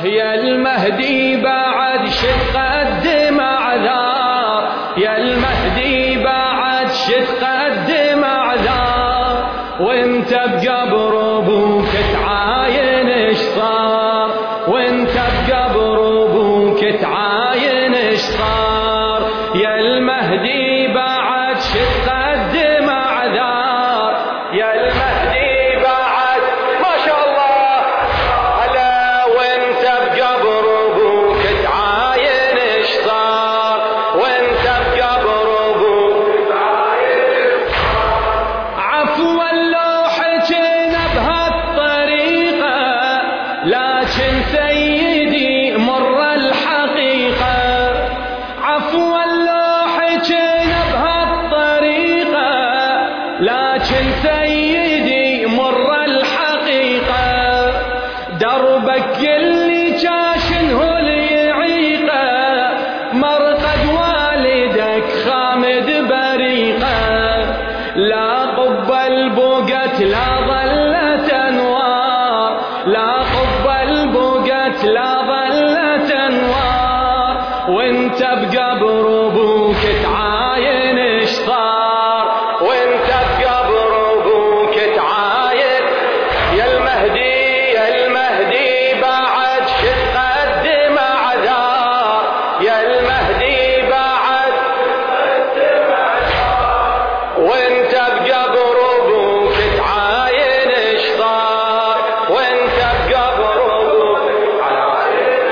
يا المهدي بعد شتقدم أعذار، يا المهدي بعد شتقدم أعذار، وانت بقبر ابوك تعاين ايش صار، وانت بقبر ابوك تعاين ايش صار. يا المهدي بعد شتقدم أعذار، يا المهدي بعد ما شاء الله هلا، وانت بقبر ابوك تعاين ايش صار، وانت بقبر ابوك تعاين ايش صار. عفوا لو حكينا بهالطريقة لكن سيدي مر الحقيقة، عفوا لو حكينا بهالطريقة لكن سيدي مر الحقيقة. دربك اللي جاشن هو اللي يعيقه، مرقد والدك خامد بريقه، لا قبل بوقت لا ظلت انوار، لا قبل بوقت لا ظلت انوار، وانت بقبر ابوك تعاين ايش صار، وانت بقبر ابوك تعاين. يا المهدي يا المهدي بعد شتقدم أعذار، يا المهدي بعد شتقدم أعذار، وانت بقبر ابوك تعاين ايش صار، وانت بقبر ابوك تعاين.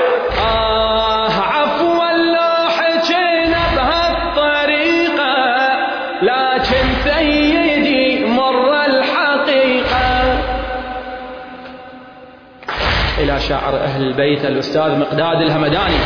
عفوا لو حكينا بهالطريقة لكن سيدي مر الحقيقة. إلى شاعر أهل البيت الأستاذ مقداد الهمداني.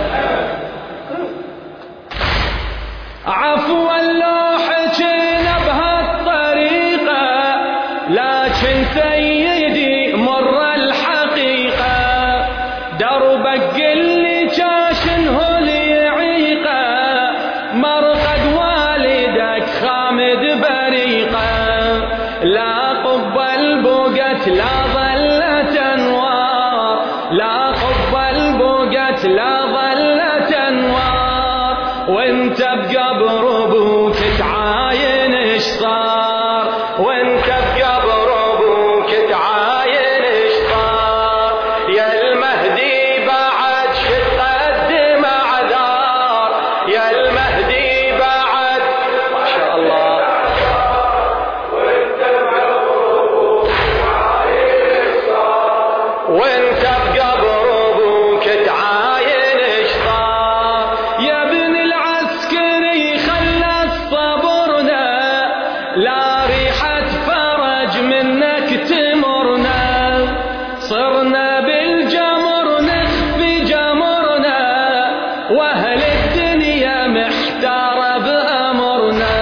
عفوا لو حكينا بهالطريقة لكن سيدي مر الحقيقة. دربك اللي جاشن هو اللي يعيقه، مرقد والدك خامد بريقه، لا قبل بوقت لا ظلت انوار، لا قبل بوقت لا ظلت انوار، وانت بقبر ابوك تعاين ايش صار، وانت بقبر ابوك تعاين ايش صار. يا المهدي بعد شتقدم أعذار، يا المهدي بعد ما شاء الله، وانت بقبر ابوك تعاين ايش صار، وانت بقبر ابوك تعاين ايش صار. يا ابن العسكري خلص صبرنا، لا ريحة فرج منك تمرنا، صرنا بالجمر نخفي جمرنا، واهل الدنيا محتارة بأمرنا،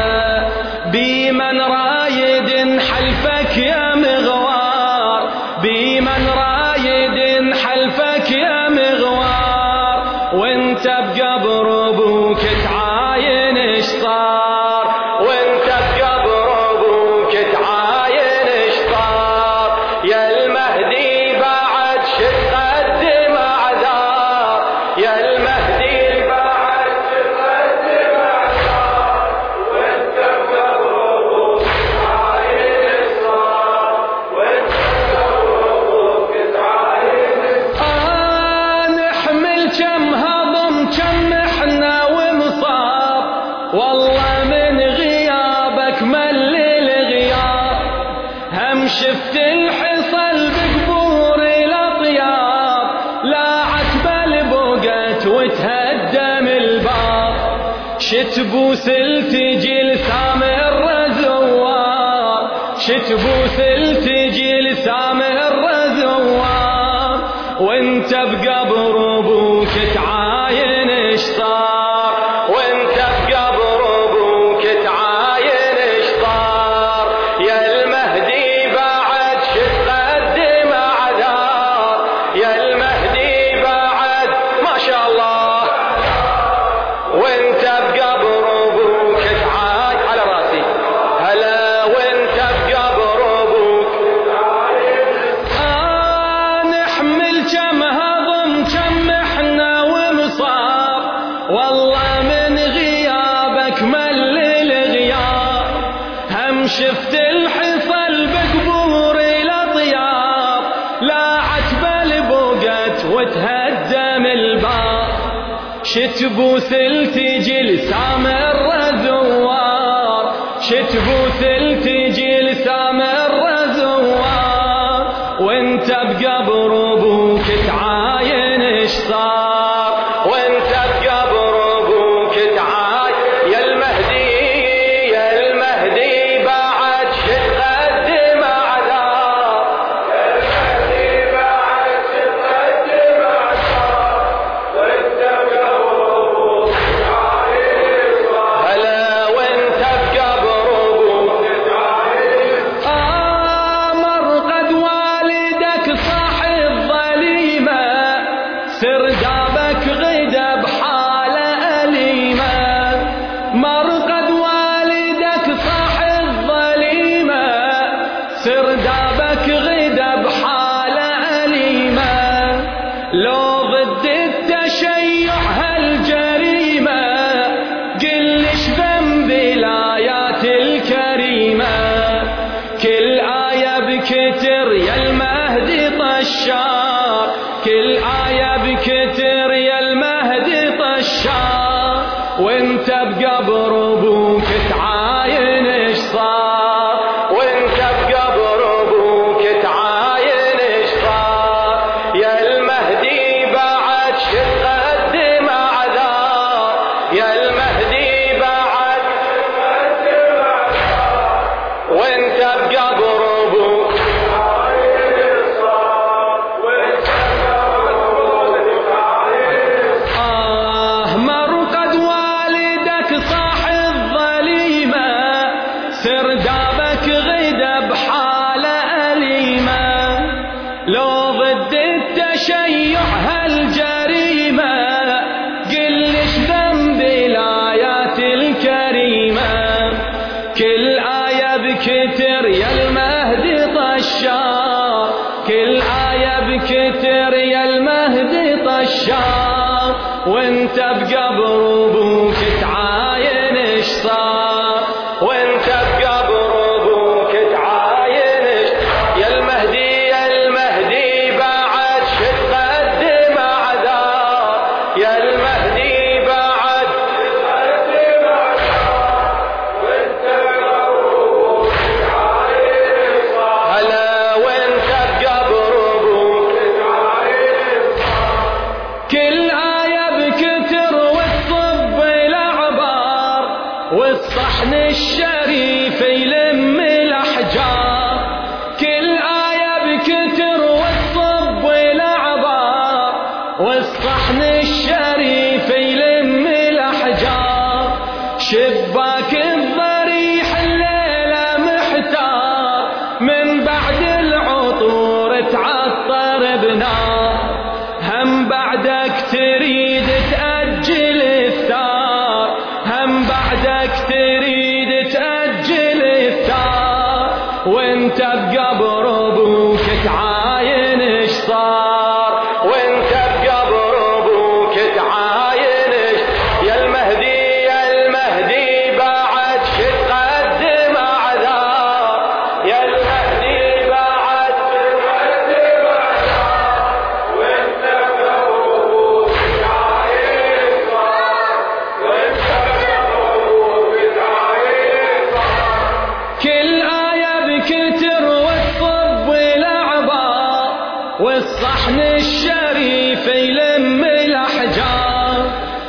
بمن رايد حلفك يا مغوار، بمن رايد حلفك يا مغوار، وانت بقبر ابوك تعاين ايش صار، وانت بقبر ابوك تعاين ايش صار. يا المهدي بعد شتقدم أعذار، يا المهدي بعد شتقدم أعذار، وانت بقبر ابوك تعاين ايش صار، وانت بقبر ابوك تعاين ايش صار. نحمل كم هضم كم احنا ومصاب، والله من غيابك مل الغياب، هم شفت الحصل بقبور الاطياب، لا عتب البوقت وتهدم الباب، شتبوس التجي لسامر الزوار، شتبوس التجي لسامر الزوار، وانت بقبر ابوك تعاين ايش صار، وانت بقبر ابوك تعاين ايش صار. يا المهدي بعد شتقدم أعذار، يا المهدي بعد ما شاء الله، وانت بقبر ابوك تعاين على راسي هلا، وانت بقبر ابوك تعاين. نحمل كم هضم وتهدم الباب، شتبوث التجي لسام الرزوار، شتبوث التجي لسام الرزوار، وانت بقبر ابوك تعاين ايش صار، وانت بقبر ابوك تعاين يا المهدي، يا المهدي بعد شتقدم اعذار، يا المهدي بعد شتقدم اعذار، وانت بقبر ابوك تعاين صار، هلا وانت بقبر ابوك تعاين صار. مرقد والدك صاح الظليمه، سردابك غدا بحاله أليمة، مرقد والدك صاح الظليمة، سردابك غدا بحاله أليمة، لو ضد التشيع هالجريمة، قلش ذنب الآيات الكريمة، كل آية بكتر يا المهدي طشار، كل آية بكتر يا المهدي طشار، وانت بقبر ابوك تعاين ايش صار، وانت بقبر ابوك تعاين ايش صار، يا المهدي بعد شتقدم اعذار، يا المهدي بعد شتقدم اعذار، وانت بقبر ابوك تعاين ايش صار، وانت مرقد والدك صاح الظليمة، سردابك غدا بحالة أليمة، لو ضد التشيع هالجريمة، قلش ذنب الآيات الكريمة، كل آية بكتر يا المهدي طشار، كل آية بكتر يا المهدي طشار، وانت بقبر ابوك تعاين ايش صار، وانت بقبر ابوك تعاين ايش، يا المهدي يا المهدي بعد شتقدم اعذار، يا المهدي بعد شتقدم اعذار، وانت بقبر ابوك تعاين ايش صار، هلا وانت بقبر ابوك تعاين صار، كل آية بكتر والصب الأعبار، والصحن الشريف يلم الأحجار، كل آية بكتر والصب الأعبار، والصحن الشريف يلم الأحجار، شباك الضريح الليلة محتار، من بعد العطور تعطر بنار، هم بعدك تريد تأجل الثار، هم بعدك تريد تأجل الثار، وانت بقبر ابوك تعاين ايش صار، وانت بقبر ابوك تعاين ايش، يا المهدي يا المهدي بعد شتقدم اعذار، يا المهدي بعد شتقدم اعذار، وانت بقبر ابوك تعاين صار، وانت بقبر ابوك تعاين صار، كل آية بكتر والصب الأعبار، والصحن الشريف يلم الأحجار،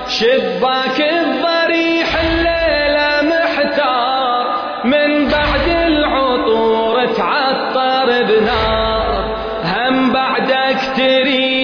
شباك الضريح الليلة محتار، من بعد العطور تعطر بنار، هم بعدك تريد